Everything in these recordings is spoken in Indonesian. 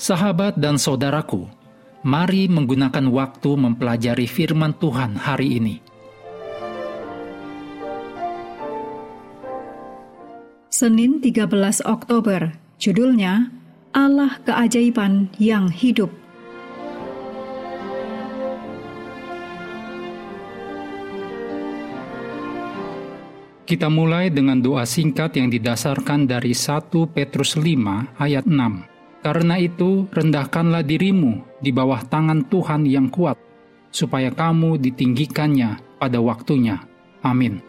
Sahabat dan saudaraku, mari menggunakan waktu mempelajari firman Tuhan hari ini. Senin 13 Oktober, judulnya Allah Keajaiban yang Hidup. Kita mulai dengan doa singkat yang didasarkan dari 1 Petrus 5 ayat 6. Karena itu, rendahkanlah dirimu di bawah tangan Tuhan yang kuat, supaya kamu ditinggikannya pada waktunya. Amin.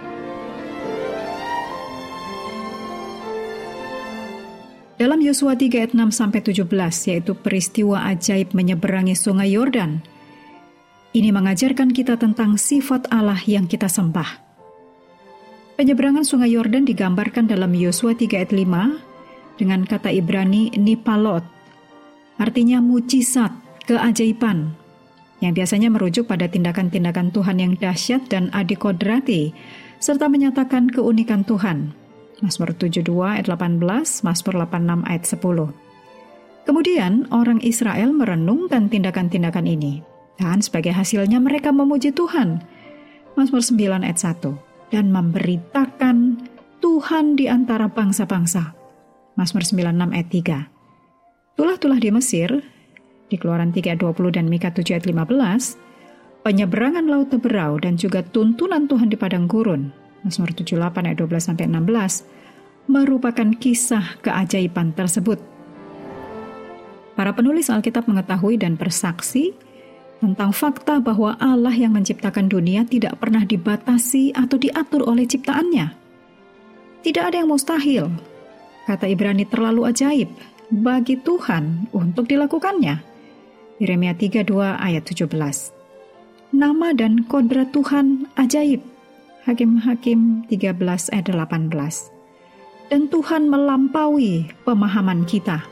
Dalam Yosua 3 ayat 6-17, yaitu peristiwa ajaib menyeberangi sungai Yordan. Ini mengajarkan kita tentang sifat Allah yang kita sembah. Penyeberangan sungai Yordan digambarkan dalam Yosua 3 ayat 5 dengan kata Ibrani nipalot, artinya mujizat, keajaiban, yang biasanya merujuk pada tindakan-tindakan Tuhan yang dahsyat dan adikodrati, serta menyatakan keunikan Tuhan. Mazmur 72 ayat 18, Mazmur 86 ayat 10. Kemudian orang Israel merenungkan tindakan-tindakan ini, dan sebagai hasilnya mereka memuji Tuhan. Mazmur 9 ayat 1. Dan memberitakan Tuhan di antara bangsa-bangsa. Mazmur 96 ayat 3. Tulah-tulah di Mesir, di Keluaran 3 ayat 20 dan Mika 7 ayat 15, penyeberangan laut Teberau dan juga tuntunan Tuhan di padang gurun, Mazmur 78 ayat 12 sampai 16, merupakan kisah keajaiban tersebut. Para penulis Alkitab mengetahui dan bersaksi tentang fakta bahwa Allah yang menciptakan dunia tidak pernah dibatasi atau diatur oleh ciptaannya. Tidak ada yang mustahil. Kata Ibrani terlalu ajaib bagi Tuhan untuk dilakukannya. Yeremia 32 ayat 17. Nama dan kodrat Tuhan ajaib. Hakim-Hakim 13 ayat 18. Dan Tuhan melampaui pemahaman kita.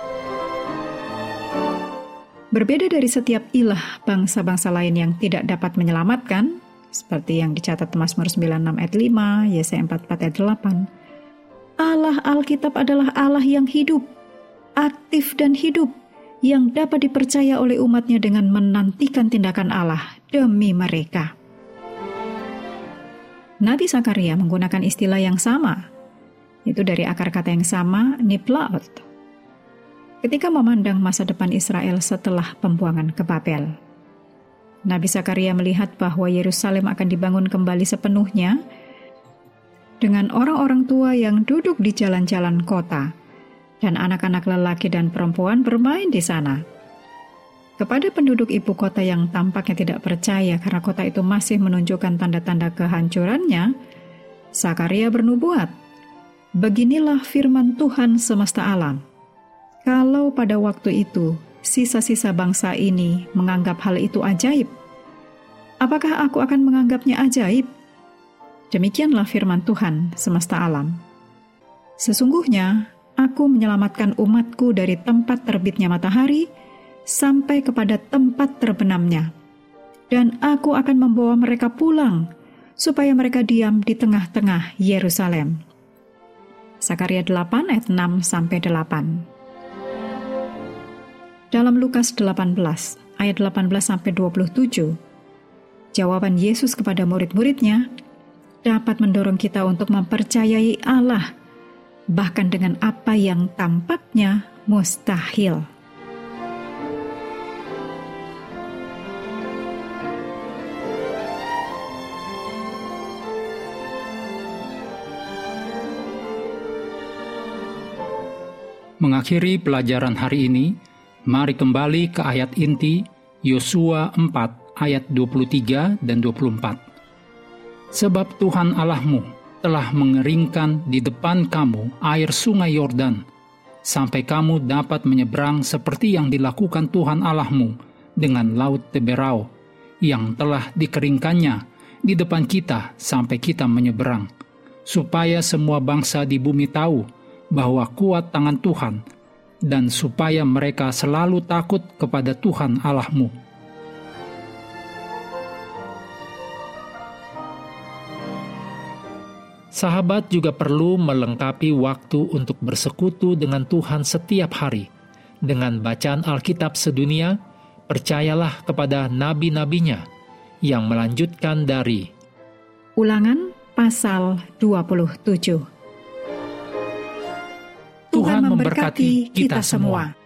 Berbeda dari setiap ilah bangsa-bangsa lain yang tidak dapat menyelamatkan, seperti yang dicatat Mazmur 96 ayat 5, Yesaya 44 ayat 8, Allah Alkitab adalah Allah yang hidup, aktif dan hidup, yang dapat dipercaya oleh umatnya dengan menantikan tindakan Allah demi mereka. Nabi Zakaria menggunakan istilah yang sama, itu dari akar kata yang sama, niplaot, ketika memandang masa depan Israel setelah pembuangan ke Babel. Nabi Zakaria melihat bahwa Yerusalem akan dibangun kembali sepenuhnya dengan orang-orang tua yang duduk di jalan-jalan kota dan anak-anak lelaki dan perempuan bermain di sana. Kepada penduduk ibu kota yang tampaknya tidak percaya karena kota itu masih menunjukkan tanda-tanda kehancurannya, Zakaria bernubuat, "Beginilah firman Tuhan semesta alam. Kalau pada waktu itu sisa-sisa bangsa ini menganggap hal itu ajaib, apakah aku akan menganggapnya ajaib? Demikianlah firman Tuhan semesta alam. Sesungguhnya aku menyelamatkan umatku dari tempat terbitnya matahari sampai kepada tempat terbenamnya. Dan aku akan membawa mereka pulang supaya mereka diam di tengah-tengah Yerusalem." Zakaria 8 ayat 6 sampai 8. Dalam Lukas 18 ayat 18 sampai 27, jawaban Yesus kepada murid-muridnya dapat mendorong kita untuk mempercayai Allah bahkan dengan apa yang tampaknya mustahil. Mengakhiri pelajaran hari ini, mari kembali ke ayat inti Yosua 4 ayat 23 dan 24. Sebab Tuhan Allahmu telah mengeringkan di depan kamu air sungai Yordan, sampai kamu dapat menyeberang seperti yang dilakukan Tuhan Allahmu dengan laut Teberau, yang telah dikeringkannya di depan kita sampai kita menyeberang, supaya semua bangsa di bumi tahu bahwa kuat tangan Tuhan, dan supaya mereka selalu takut kepada Tuhan Allahmu. Sahabat juga perlu melengkapi waktu untuk bersekutu dengan Tuhan setiap hari, Dengan bacaan Alkitab sedunia, percayalah kepada nabi-nabinya yang melanjutkan dari Ulangan pasal 27. Tuhan memberkati kita semua.